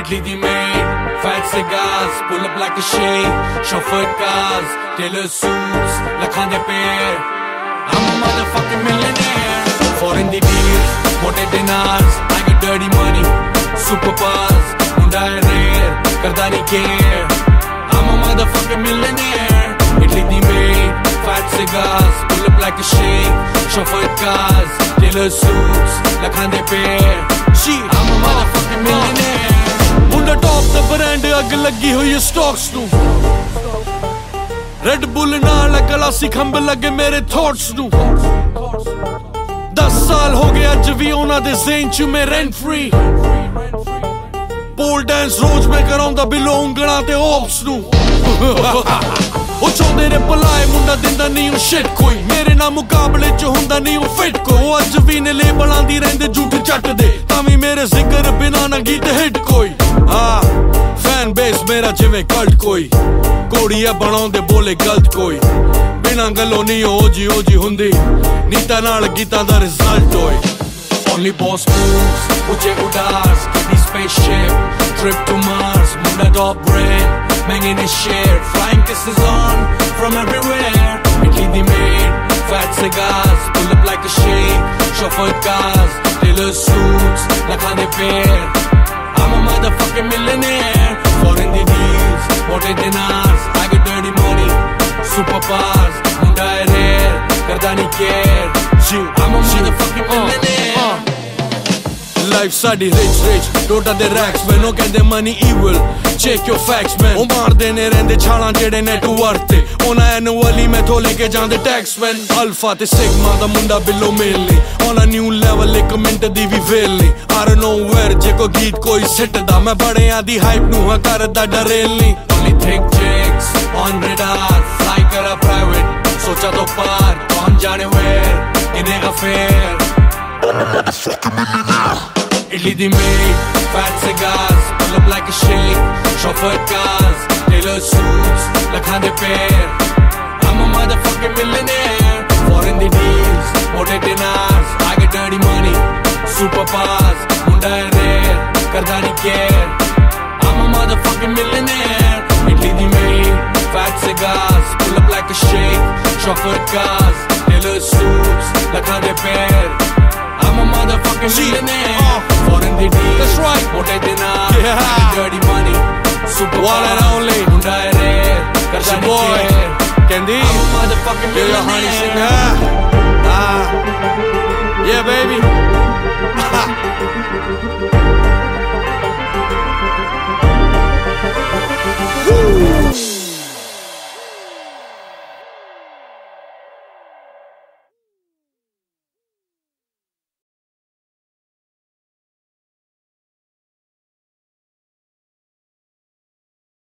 Italy the maid, fat cigars, pull up like a shade, chauffeured cars, tailor suits, lakhande pair. I'm a motherfucking millionaire. Foreign the deals, mote dinars, I get dirty money, super buzz, hunda rare, karda nahi care. I'm a motherfucking millionaire. Italy the maid, fat cigars, pull up like a shade, chauffeured cars, tailor suits, lakhande pair. I'm a motherfucking millionaire. Hunda top the brand, ag lagi hui stocks nu. Red Bull naal glassi khamba lage mere thoughts nu. 10 saal ho gaya aj vi ona de zain ch me rent free. Pole dance roz mein karaunda below ungla te ops nu. O chonde ne palaye munda dinda nahi shit koi. Mere na muqable ch hunda nahi fit ko. O aj vi ne labelaं di rende jhoot chat de. Tami mere zikr bina na geet hit koi. Fan base mera jive cult koi. Kodiya banaunde bole galt koi. Bina gallo nahi oji hundi. Nita naal geetan da result hoy. Only boss moves, uche udas, kidney spaceship, trip to Mars, munda top brand, mangin his share, flying kisses on from everywhere. Italy the maid, fat cigars, pull up like a shade, chauffeured cars, tailor suits, lakhande pair. I'm a motherfucking millionaire. Foreign the deals, mote dinars, I get dirty money, super bars, hunda rare, karda nahi care. I'm a motherfucking millionaire. Life saadi rich, tota de racks man. O kende money evil, check your facts man. O maar dene rende chhalan jede net worth. Ona annually me tho leke jande tax man. Alpha te sigma da munda below milli. On a new level ek mint di vi velli. I don't know where je ko geet koi sit da. Main badeyan di hype nu ha karda darelni. Only thick chicks on radar, fly kara private, socha to par, kaun jane where, kine affair. I'm a motherfucking millionaire. Italy the maid, fat cigars, pull up like a shake, chauffeured cars, tailor suits, lakhande pair. I'm a motherfucking millionaire. Foreign the deals, mote dinars, I get dirty money, super pass, hunda rare, karda nahi care. I'm a motherfucking millionaire. Italy the maid, fat cigars, pull up like a shake, chauffeured cars, tailor suits, lakhande pair. I'm a motherfucking millionaire. Foreign the deals, that's right, mote dinars, dirty money, super one and only, hunda rare, karda nahi care. Candy, I'm a motherfucking millionaire.